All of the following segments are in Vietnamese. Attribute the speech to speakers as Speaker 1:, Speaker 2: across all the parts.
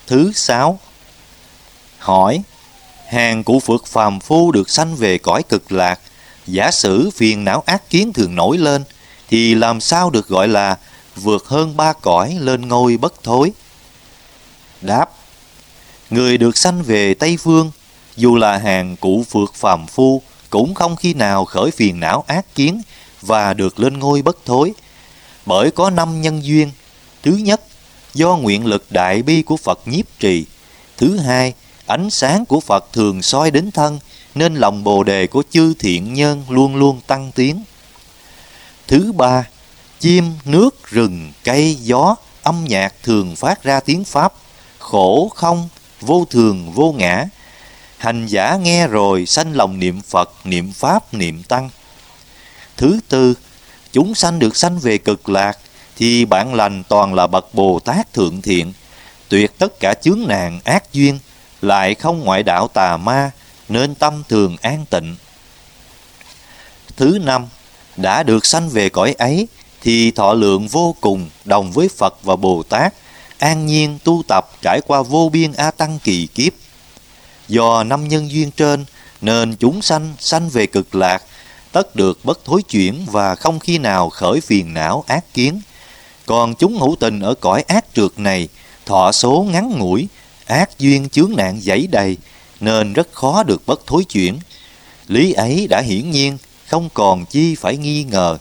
Speaker 1: Thứ 6. Hỏi: hàng cụ phược phàm phu được sanh về cõi cực lạc, giả sử phiền não ác kiến thường nổi lên, thì làm sao được gọi là vượt hơn 3 cõi lên ngôi bất thối? Đáp: người được sanh về Tây Phương, dù là hàng cụ phược phàm phu, cũng không khi nào khởi phiền não ác kiến và được lên ngôi bất thối, bởi có 5 nhân duyên. Thứ nhất, do nguyện lực đại bi của Phật nhiếp trì. Thứ hai, ánh sáng của Phật thường soi đến thân, nên lòng bồ đề của chư thiện nhân luôn luôn tăng tiến. Thứ ba, chim, nước, rừng, cây, gió, âm nhạc thường phát ra tiếng Pháp, khổ không, vô thường, vô ngã. Hành giả nghe rồi sanh lòng niệm Phật, niệm Pháp, niệm Tăng. Thứ tư, chúng sanh được sanh về cực lạc, thì bạn lành toàn là bậc Bồ Tát thượng thiện, tuyệt tất cả chướng nạn ác duyên, lại không ngoại đạo tà ma, nên tâm thường an tịnh. Thứ năm, đã được sanh về cõi ấy, thì thọ lượng vô cùng, đồng với Phật và Bồ Tát, an nhiên tu tập trải qua vô biên A Tăng kỳ kiếp. Do 5 nhân duyên trên, nên chúng sanh sanh về cực lạc, tất được bất thối chuyển và không khi nào khởi phiền não ác kiến. Còn chúng hữu tình ở cõi ác trượt này, thọ số ngắn ngủi, ác duyên chướng nạn dẫy đầy, nên rất khó được bất thối chuyển. Lý ấy đã hiển nhiên, không còn chi phải nghi ngờ.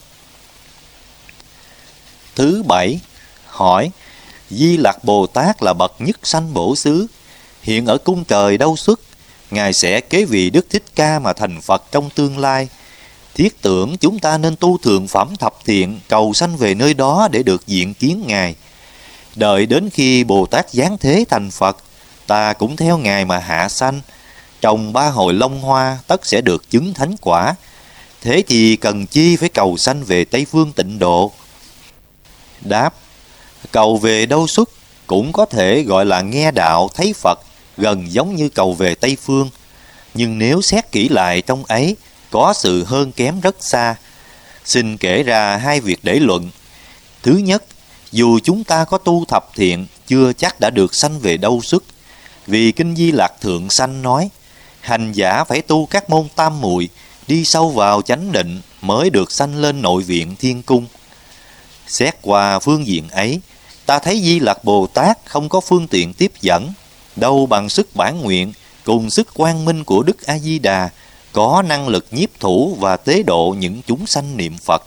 Speaker 1: Thứ 7. Hỏi: Di Lặc Bồ Tát là bậc nhất sanh bổ xứ, hiện ở cung trời đâu xuất, Ngài sẽ kế vị Đức Thích Ca mà thành Phật trong tương lai. Thiết tưởng chúng ta nên tu thượng phẩm thập thiện, cầu sanh về nơi đó để được diện kiến Ngài. Đợi đến khi Bồ Tát giáng thế thành Phật, ta cũng theo Ngài mà hạ sanh, trồng 3 hồi long hoa, tất sẽ được chứng thánh quả. Thế thì cần chi phải cầu sanh về Tây Phương tịnh độ? Đáp: cầu về đâu xuất cũng có thể gọi là nghe đạo thấy Phật, gần giống như cầu về Tây Phương. Nhưng nếu xét kỹ lại trong ấy, có sự hơn kém rất xa. Xin kể ra 2 việc để luận. Thứ nhất, dù chúng ta có tu thập thiện, chưa chắc đã được sanh về đâu xuất. Vì Kinh Di Lạc Thượng Sanh nói, hành giả phải tu các môn tam muội, đi sâu vào chánh định, mới được sanh lên nội viện thiên cung. Xét qua phương diện ấy, ta thấy Di Lặc Bồ Tát không có phương tiện tiếp dẫn, đâu bằng sức bản nguyện cùng sức quang minh của Đức A Di Đà, có năng lực nhiếp thủ và tế độ những chúng sanh niệm Phật.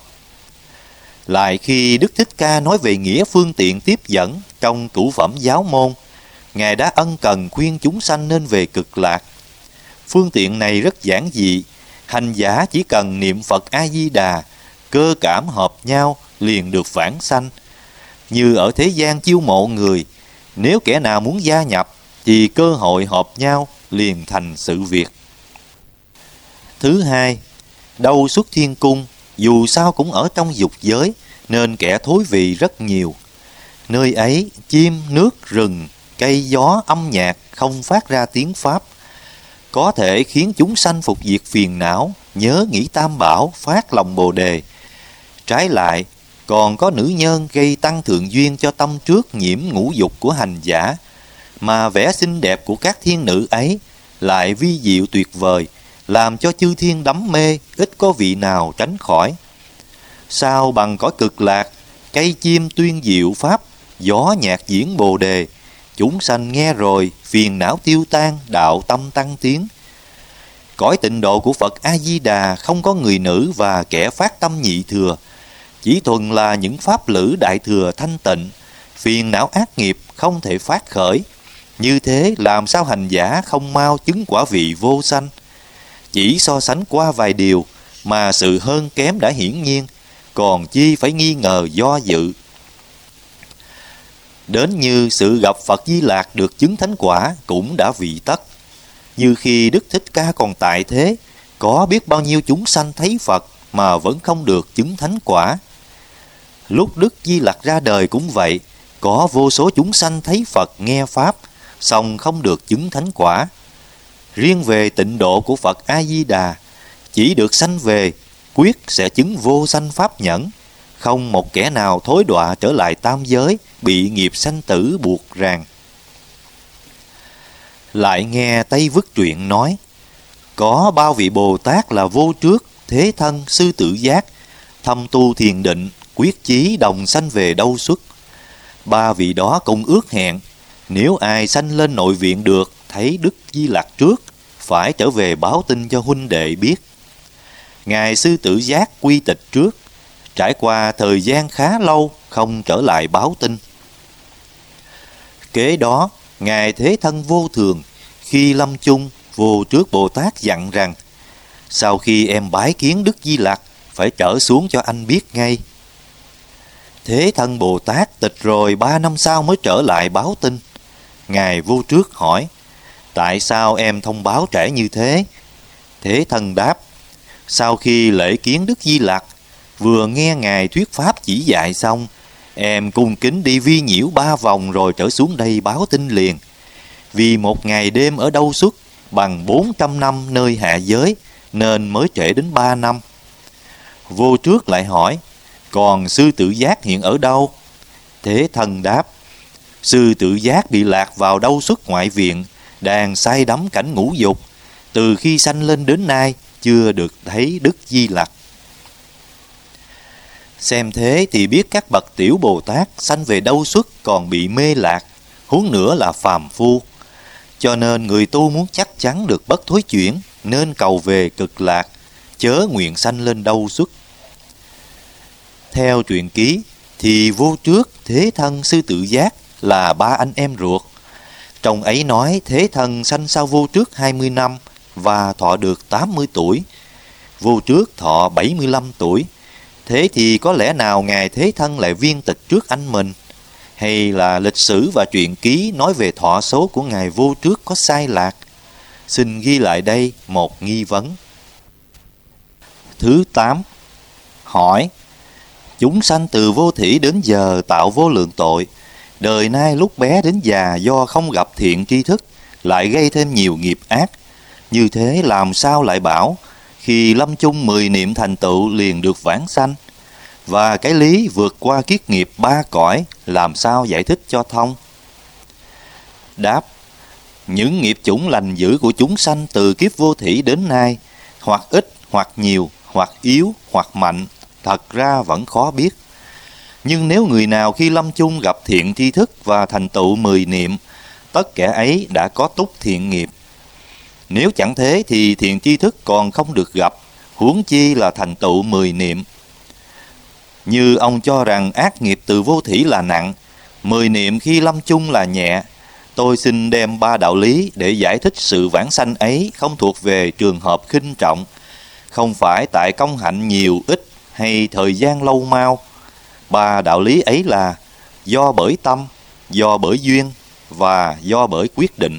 Speaker 1: Lại khi Đức Thích Ca nói về nghĩa phương tiện tiếp dẫn trong cửu phẩm giáo môn, Ngài đã ân cần khuyên chúng sanh nên về cực lạc. Phương tiện này rất giản dị, hành giả chỉ cần niệm Phật A Di Đà, cơ cảm hợp nhau liền được vãng sanh. Như ở thế gian chiêu mộ người, nếu kẻ nào muốn gia nhập thì cơ hội hợp nhau liền thành sự việc. Thứ hai, đâu xuất thiên cung, dù sao cũng ở trong dục giới, nên kẻ thối vị rất nhiều. Nơi ấy chim, nước, rừng, cây, gió, âm nhạc không phát ra tiếng Pháp, có thể khiến chúng sanh phục diệt phiền não, nhớ nghĩ tam bảo, phát lòng bồ đề. Trái lại, còn có nữ nhân gây tăng thượng duyên cho tâm trước nhiễm ngũ dục của hành giả, mà vẻ xinh đẹp của các thiên nữ ấy lại vi diệu tuyệt vời, làm cho chư thiên đắm mê, ít có vị nào tránh khỏi. Sao bằng cõi cực lạc, cây chim tuyên diệu pháp, gió nhạc diễn bồ đề, chúng sanh nghe rồi phiền não tiêu tan, đạo tâm tăng tiến. Cõi tịnh độ của Phật A Di Đà không có người nữ và kẻ phát tâm nhị thừa, chỉ thuần là những pháp lữ đại thừa thanh tịnh, phiền não ác nghiệp không thể phát khởi. Như thế làm sao hành giả không mau chứng quả vị vô sanh? Chỉ so sánh qua vài điều mà sự hơn kém đã hiển nhiên, còn chi phải nghi ngờ do dự. Đến như sự gặp Phật Di Lạc được chứng thánh quả cũng đã vị tất. Như khi Đức Thích Ca còn tại thế, có biết bao nhiêu chúng sanh thấy Phật mà vẫn không được chứng thánh quả. Lúc Đức Di Lặc ra đời cũng vậy, có vô số chúng sanh thấy Phật nghe Pháp, song không được chứng thánh quả. Riêng về tịnh độ của Phật A Di Đà, chỉ được sanh về, quyết sẽ chứng vô sanh pháp nhẫn, không một kẻ nào thối đọa trở lại tam giới, bị nghiệp sanh tử buộc ràng. Lại nghe Tây Vức Truyện nói, có bao vị Bồ Tát là Vô Trước, Thế Thân, Sư Tử Giác, thâm tu thiền định, quyết chí đồng sanh về đâu xuất. Ba vị đó cùng ước hẹn, nếu ai sanh lên nội viện được, thấy Đức Di Lặc trước, phải trở về báo tin cho huynh đệ biết. Ngài Sư Tử Giác quy tịch trước, trải qua thời gian khá lâu không trở lại báo tin. Kế đó, Ngài Thế Thân Vô Thường khi lâm chung, Vô Trước Bồ Tát dặn rằng, sau khi em bái kiến Đức Di Lặc, phải trở xuống cho anh biết ngay. Thế Thân Bồ Tát tịch rồi 3 năm sau mới trở lại báo tin. Ngài Vô Trước hỏi, tại sao em thông báo trễ như thế? Thế Thân đáp, sau khi lễ kiến Đức Di Lặc, vừa nghe Ngài thuyết pháp chỉ dạy xong, em cung kính đi vi nhiễu 3 vòng rồi trở xuống đây báo tin liền. Vì một ngày đêm ở đâu xuất bằng 400 năm nơi hạ giới, nên mới trễ đến 3 năm. Vô Trước lại hỏi, còn Sư Tử Giác hiện ở đâu? Thế Thân đáp, Sư Tử Giác bị lạc vào đâu xuất ngoại viện, đang say đắm cảnh ngũ dục, từ khi sanh lên đến nay chưa được thấy Đức Di Lặc. Xem thế thì biết các bậc tiểu Bồ Tát sanh về đâu xuất còn bị mê lạc, huống nữa là phàm phu. Cho nên người tu muốn chắc chắn được bất thối chuyển, nên cầu về cực lạc, chớ nguyện sanh lên đâu xuất. Theo truyện ký thì Vô Trước, Thế Thân, Sư Tử Giác là 3 anh em ruột. Trong ấy nói Thế Thân sanh sau Vô Trước 20 năm và thọ được 80 tuổi. Vô Trước thọ 75 tuổi. Thế thì có lẽ nào Ngài Thế Thân lại viên tịch trước anh mình? Hay là lịch sử và truyện ký nói về thọ số của Ngài Vô Trước có sai lạc? Xin ghi lại đây một nghi vấn. Thứ 8. Hỏi, chúng sanh từ vô thỉ đến giờ tạo vô lượng tội, đời nay lúc bé đến già do không gặp thiện tri thức, lại gây thêm nhiều nghiệp ác. Như thế làm sao lại bảo khi lâm chung 10 niệm thành tựu liền được vãng sanh? Và cái lý vượt qua kiết nghiệp 3 cõi làm sao giải thích cho thông? Đáp, những nghiệp chủng lành dữ của chúng sanh từ kiếp vô thỉ đến nay, hoặc ít, hoặc nhiều, hoặc yếu, hoặc mạnh, thật ra vẫn khó biết. Nhưng nếu người nào khi lâm chung gặp thiện tri thức và thành tựu 10 niệm, tất cả ấy đã có túc thiện nghiệp. Nếu chẳng thế thì thiện tri thức còn không được gặp, huống chi là thành tựu 10 niệm. Như ông cho rằng ác nghiệp từ vô thỉ là nặng, 10 niệm khi lâm chung là nhẹ, tôi xin đem 3 đạo lý để giải thích sự vãng sanh ấy không thuộc về trường hợp khinh trọng, không phải tại công hạnh nhiều ít hay thời gian lâu mau. 3 đạo lý ấy là do bởi tâm, do bởi duyên và do bởi quyết định.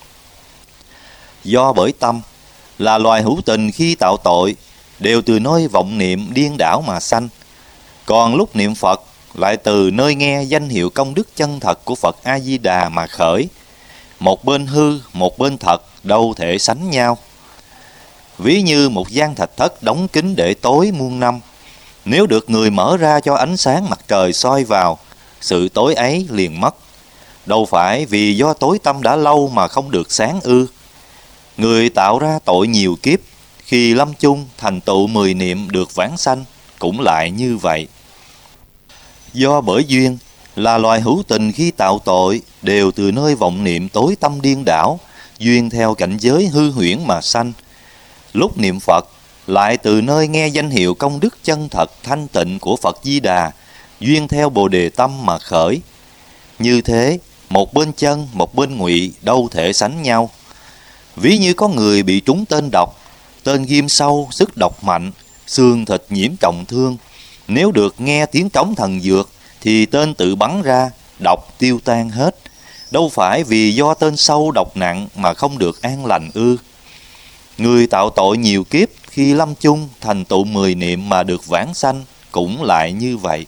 Speaker 1: Do bởi tâm là loài hữu tình khi tạo tội đều từ nơi vọng niệm điên đảo mà sanh. Còn lúc niệm Phật lại từ nơi nghe danh hiệu công đức chân thật của Phật A-di-đà mà khởi. Một bên hư, một bên thật, đâu thể sánh nhau. Ví như một gian thạch thất đóng kín để tối muôn năm, nếu được người mở ra cho ánh sáng mặt trời soi vào, sự tối ấy liền mất. Đâu phải vì do tối tăm đã lâu mà không được sáng ư? Người tạo ra tội nhiều kiếp, khi lâm chung thành tựu 10 niệm được vãng sanh, cũng lại như vậy. Do bởi duyên là loài hữu tình khi tạo tội đều từ nơi vọng niệm tối tâm điên đảo, duyên theo cảnh giới hư huyễn mà sanh. Lúc niệm Phật lại từ nơi nghe danh hiệu công đức chân thật thanh tịnh của Phật Di Đà, duyên theo Bồ Đề tâm mà khởi. Như thế, một bên chân, một bên ngụy đâu thể sánh nhau. Ví như có người bị trúng tên độc, tên ghim sâu, sức độc mạnh, xương thịt nhiễm trọng thương. Nếu được nghe tiếng trống thần dược, thì tên tự bắn ra, độc tiêu tan hết. Đâu phải vì do tên sâu độc nặng mà không được an lành ư? Người tạo tội nhiều kiếp khi lâm chung thành tựu 10 niệm mà được vãng sanh, cũng lại như vậy.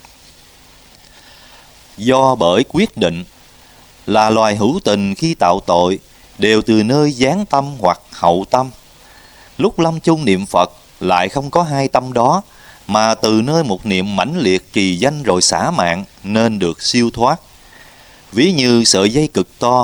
Speaker 1: Do bởi quyết định là loài hữu tình khi tạo tội đều từ nơi gián tâm hoặc hậu tâm. Lúc lâm chung niệm Phật lại không có hai tâm đó, mà từ nơi một niệm mãnh liệt trì danh rồi xả mạng nên được siêu thoát. Ví như sợi dây cực to,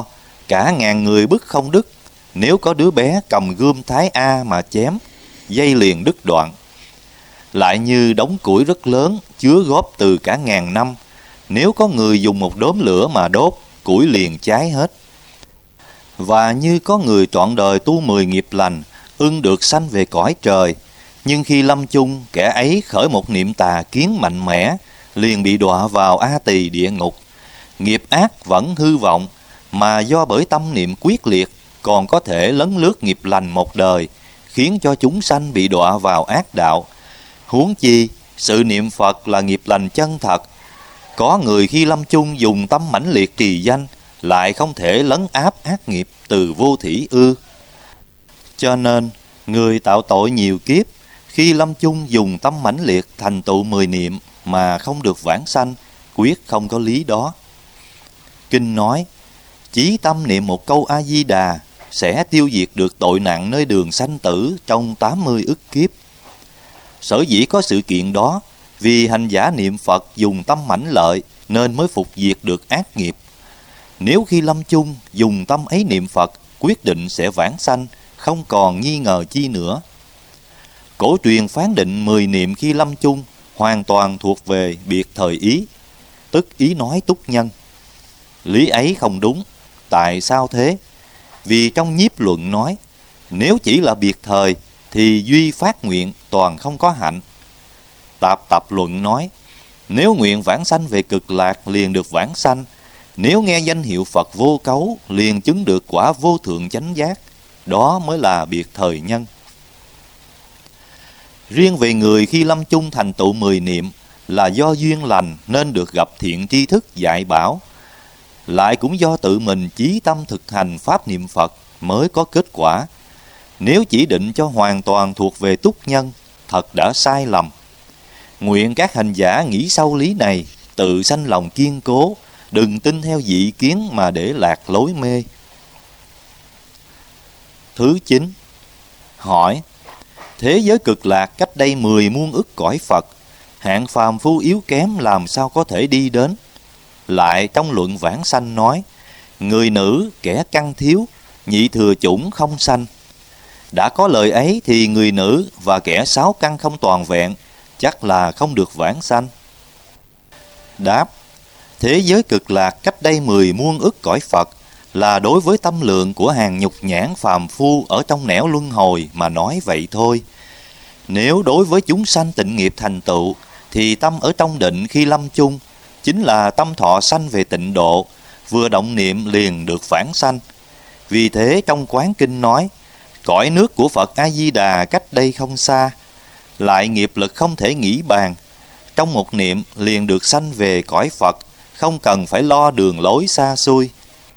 Speaker 1: Cả ngàn người bức không đứt, nếu có đứa bé cầm gươm Thái A mà chém, dây liền đứt đoạn. Lại như đống củi rất lớn, chứa góp từ cả ngàn năm, nếu có người dùng một đốm lửa mà đốt, củi liền cháy hết. Và như có người trọn đời tu 10 nghiệp lành, ưng được sanh về cõi trời, nhưng khi lâm chung, kẻ ấy khởi một niệm tà kiến mạnh mẽ, liền bị đọa vào A Tỳ địa ngục. Nghiệp ác vẫn hư vọng, mà do bởi tâm niệm quyết liệt, còn có thể lấn lướt nghiệp lành một đời, khiến cho chúng sanh bị đọa vào ác đạo. Huống chi, sự niệm Phật là nghiệp lành chân thật. Có người khi lâm chung dùng tâm mãnh liệt trì danh, lại không thể lấn áp ác nghiệp từ vô thỉ ư. Cho nên, người tạo tội nhiều kiếp, khi lâm chung dùng tâm mãnh liệt thành tựu 10 niệm mà không được vãng sanh, quyết không có lý đó. Kinh nói, chí tâm niệm một câu A-di-đà sẽ tiêu diệt được tội nặng nơi đường sanh tử trong 80 ức kiếp. Sở dĩ có sự kiện đó, vì hành giả niệm Phật dùng tâm mãnh lợi nên mới phục diệt được ác nghiệp. Nếu khi lâm chung dùng tâm ấy niệm Phật, quyết định sẽ vãng sanh, không còn nghi ngờ chi nữa. Cổ truyền phán định 10 niệm khi lâm chung hoàn toàn thuộc về biệt thời ý, tức ý nói túc nhân. Lý ấy không đúng. Tại sao thế? Vì trong nhiếp luận nói, nếu chỉ là biệt thời thì duy phát nguyện toàn không có hạnh. Tạp tập luận nói, nếu nguyện vãng sanh về cực lạc liền được vãng sanh, nếu nghe danh hiệu Phật vô cấu liền chứng được quả vô thượng chánh giác. Đó mới là biệt thời nhân. Riêng về người khi lâm chung thành tựu 10 niệm là do duyên lành nên được gặp thiện tri thức dạy bảo, lại cũng do tự mình chí tâm thực hành pháp niệm Phật mới có kết quả. Nếu chỉ định cho hoàn toàn thuộc về túc nhân, thật đã sai lầm. Nguyện các hành giả nghĩ sâu lý này, tự sanh lòng kiên cố, đừng tin theo dị kiến mà để lạc lối mê. Thứ 9. Hỏi, thế giới cực lạc cách đây 10 muôn ức cõi Phật, hạng phàm phu yếu kém làm sao có thể đi đến? Lại trong luận vãng sanh nói, người nữ kẻ căn thiếu, nhị thừa chủng không sanh. Đã có lời ấy thì người nữ và kẻ 6 căn không toàn vẹn chắc là không được vãng sanh. Đáp, thế giới cực lạc cách đây 10 muôn ức cõi Phật là đối với tâm lượng của hàng nhục nhãn phàm phu ở trong nẻo luân hồi mà nói vậy thôi. Nếu đối với chúng sanh tịnh nghiệp thành tựu, thì tâm ở trong định khi lâm chung chính là tâm thọ sanh về tịnh độ, vừa động niệm liền được vãng sanh. Vì thế trong Quán Kinh nói, cõi nước của Phật A-di-đà cách đây không xa, lại nghiệp lực không thể nghĩ bàn, trong một niệm liền được sanh về cõi Phật, không cần phải lo đường lối xa xôi.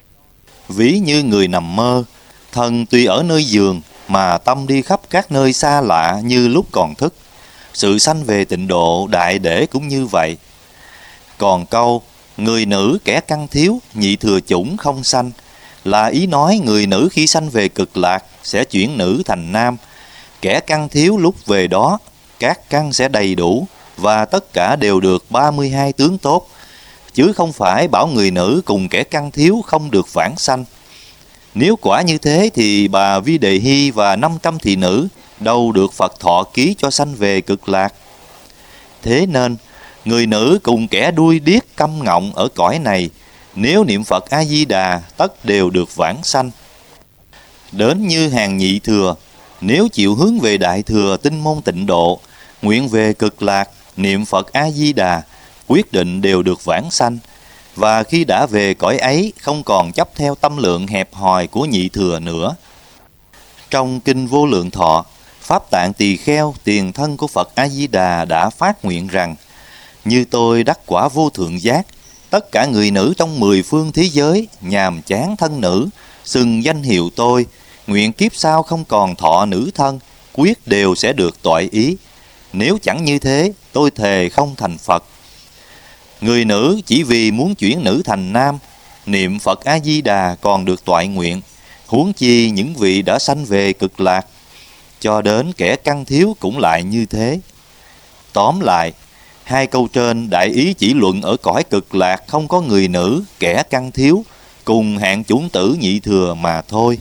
Speaker 1: Ví như người nằm mơ, thần tuy ở nơi giường mà tâm đi khắp các nơi xa lạ như lúc còn thức. Sự sanh về tịnh độ đại để cũng như vậy. Còn câu người nữ kẻ căn thiếu, nhị thừa chủng không sanh là ý nói người nữ khi sanh về cực lạc sẽ chuyển nữ thành nam. Kẻ căn thiếu lúc về đó, các căn sẽ đầy đủ và tất cả đều được 32 tướng tốt, chứ không phải bảo người nữ cùng kẻ căn thiếu không được vãng sanh. Nếu quả như thế thì bà Vi Đề Hy và 500 thị nữ đâu được Phật thọ ký cho sanh về cực lạc. Thế nên, người nữ cùng kẻ đuôi điếc câm ngọng ở cõi này, nếu niệm Phật A-di-đà tất đều được vãng sanh. Đến như hàng nhị thừa, nếu chịu hướng về đại thừa tinh môn tịnh độ, nguyện về cực lạc, niệm Phật A-di-đà, quyết định đều được vãng sanh. Và khi đã về cõi ấy, không còn chấp theo tâm lượng hẹp hòi của nhị thừa nữa. Trong Kinh Vô Lượng Thọ, Pháp Tạng Tỳ Kheo, tiền thân của Phật A-di-đà đã phát nguyện rằng, như tôi đắc quả vô thượng giác, tất cả người nữ trong 10 phương thế giới, nhàm chán thân nữ, xưng danh hiệu tôi, nguyện kiếp sau không còn thọ nữ thân, quyết đều sẽ được toại ý. Nếu chẳng như thế, tôi thề không thành Phật. Người nữ chỉ vì muốn chuyển nữ thành nam, niệm Phật A-di-đà còn được toại nguyện, huống chi những vị đã sanh về cực lạc. Cho đến kẻ căn thiếu cũng lại như thế. Tóm lại, hai câu trên đại ý chỉ luận ở cõi cực lạc không có người nữ, kẻ căn thiếu, cùng hạng chủng tử nhị thừa mà thôi.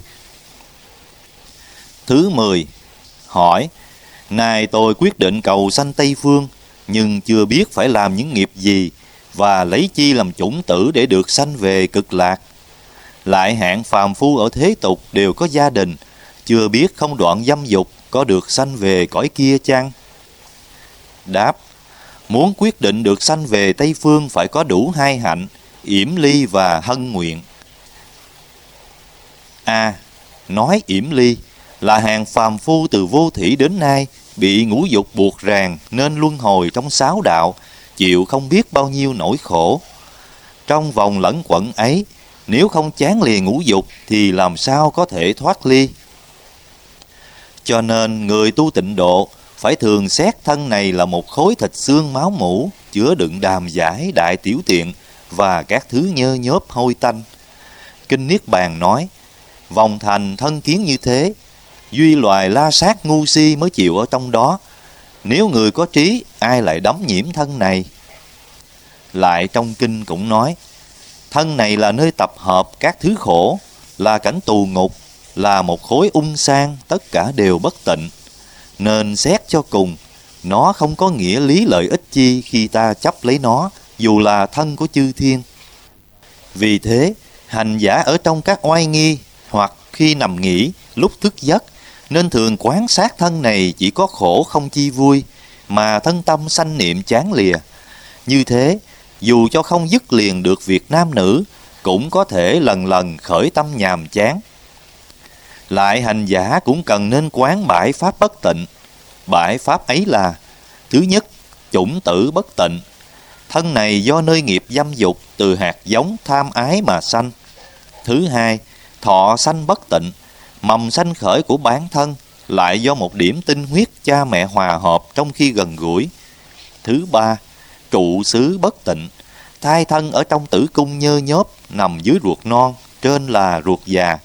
Speaker 1: Thứ 10. Hỏi: nay tôi quyết định cầu sanh Tây Phương, nhưng chưa biết phải làm những nghiệp gì, và lấy chi làm chủng tử để được sanh về Cực Lạc. Lại hạng phàm phu ở thế tục đều có gia đình, chưa biết không đoạn dâm dục, có được sanh về cõi kia chăng? Đáp: muốn quyết định được sanh về Tây Phương phải có đủ hai hạnh, yểm ly và hân nguyện. A. Nói yểm ly là hàng phàm phu từ vô thủy đến nay bị ngũ dục buộc ràng nên luân hồi trong sáu đạo, chịu không biết bao nhiêu nỗi khổ. Trong vòng lẫn quẩn ấy, nếu không chán lìa ngũ dục thì làm sao có thể thoát ly. Cho nên người tu tịnh độ phải thường xét thân này là một khối thịt xương máu mủ, chứa đựng đàm giải đại tiểu tiện và các thứ nhơ nhớp hôi tanh. Kinh Niết Bàn nói: vòng thành thân kiến như thế, duy loài la sát ngu si mới chịu ở trong đó. Nếu người có trí, ai lại đắm nhiễm thân này? Lại trong kinh cũng nói: thân này là nơi tập hợp các thứ khổ, là cảnh tù ngục, là một khối ung sang, tất cả đều bất tịnh. Nên xét cho cùng, nó không có nghĩa lý lợi ích chi khi ta chấp lấy nó, dù là thân của chư thiên. Vì thế, hành giả ở trong các oai nghi, hoặc khi nằm nghỉ, lúc thức giấc, nên thường quán sát thân này chỉ có khổ không chi vui, mà thân tâm sanh niệm chán lìa. Như thế, dù cho không dứt liền được việc nam nữ, cũng có thể lần lần khởi tâm nhàm chán. Lại hành giả cũng cần nên quán bãi pháp bất tịnh. Bãi pháp ấy là: thứ nhất, chủng tử bất tịnh. Thân này do nơi nghiệp dâm dục từ hạt giống tham ái mà sanh. Thứ hai, thọ sanh bất tịnh. Mầm sanh khởi của bản thân lại do một điểm tinh huyết cha mẹ hòa hợp trong khi gần gũi. Thứ ba, trụ xứ bất tịnh. Thai thân ở trong tử cung nhơ nhớp, nằm dưới ruột non, trên là ruột già.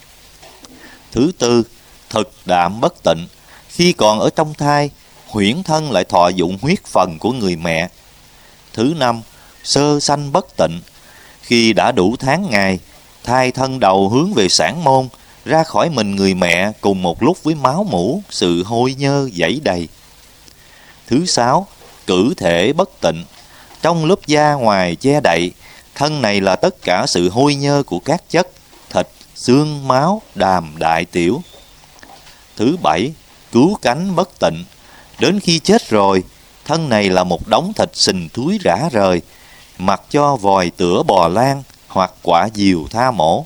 Speaker 1: Thứ tư, thực đạm bất tịnh. Khi còn ở trong thai, huyễn thân lại thọ dụng huyết phần của người mẹ. Thứ năm, sơ sanh bất tịnh. Khi đã đủ tháng ngày, thai thân đầu hướng về sản môn, ra khỏi mình người mẹ cùng một lúc với máu mủ, sự hôi nhơ dẫy đầy. Thứ sáu, cử thể bất tịnh. Trong lớp da ngoài che đậy, thân này là tất cả sự hôi nhơ của các chất, thịt, xương, máu, đàm, đại tiểu. Thứ bảy, cứu cánh bất tịnh. Đến khi chết rồi, thân này là một đống thịt sình thúi rã rời, mặc cho vòi tửa bò lan hoặc quả diều tha mổ.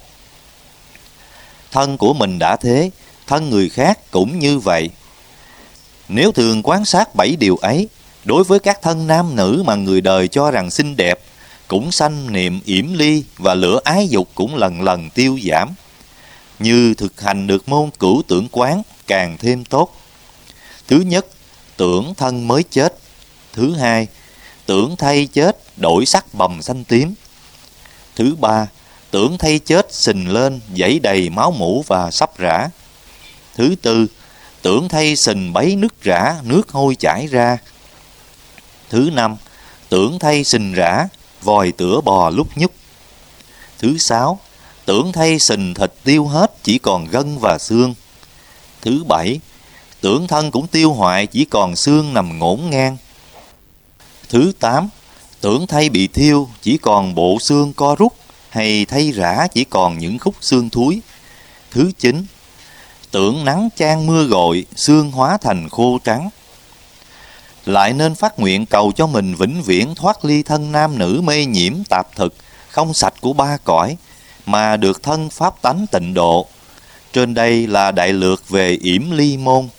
Speaker 1: Thân của mình đã thế, thân người khác cũng như vậy. Nếu thường quan sát 7 điều ấy, đối với các thân nam nữ mà người đời cho rằng xinh đẹp, cũng sanh niệm yểm ly và lửa ái dục cũng lần lần tiêu giảm. Như thực hành được môn cửu tưởng quán càng thêm tốt. Thứ nhất, tưởng thân mới chết. Thứ hai, tưởng thay chết đổi sắc bầm xanh tím. Thứ ba, tưởng thay chết sình lên dãy đầy máu mủ và sắp rã. Thứ tư, tưởng thay sình bấy nước rã, nước hôi chảy ra. Thứ năm, tưởng thay sình rã, vòi tửa bò lúc nhúc. Thứ sáu, tưởng thay sình thịt tiêu hết, chỉ còn gân và xương. Thứ bảy, tưởng thân cũng tiêu hoại, chỉ còn xương nằm ngổn ngang. Thứ tám, tưởng thay bị thiêu, chỉ còn bộ xương co rút, hay thay rã chỉ còn những khúc xương thúi. Thứ chín, tưởng nắng chan mưa gội, xương hóa thành khô trắng. Lại nên phát nguyện cầu cho mình vĩnh viễn thoát ly thân nam nữ mê nhiễm tạp thực, không sạch của ba cõi, mà được thân pháp tánh tịnh độ. Trên đây là đại lược về yểm ly môn.